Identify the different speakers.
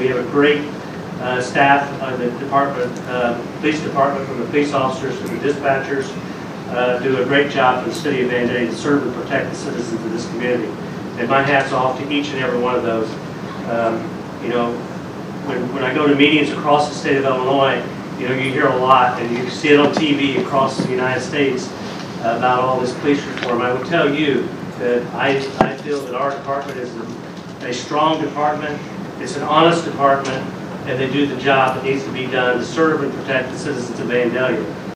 Speaker 1: We have a great staff of the department, police department, from the police officers to the dispatchers, do a great job for the city of Vandalia to serve and protect the citizens of this community. And my hat's off to each and every one of those. You know, when I go to meetings across the state of Illinois, you know, you hear a lot, and you see it on TV across the United States about all this police reform. I would tell you that I feel that our department is a strong department, it's an honest department, and they do the job that needs to be done to serve and protect the citizens of Vandalia.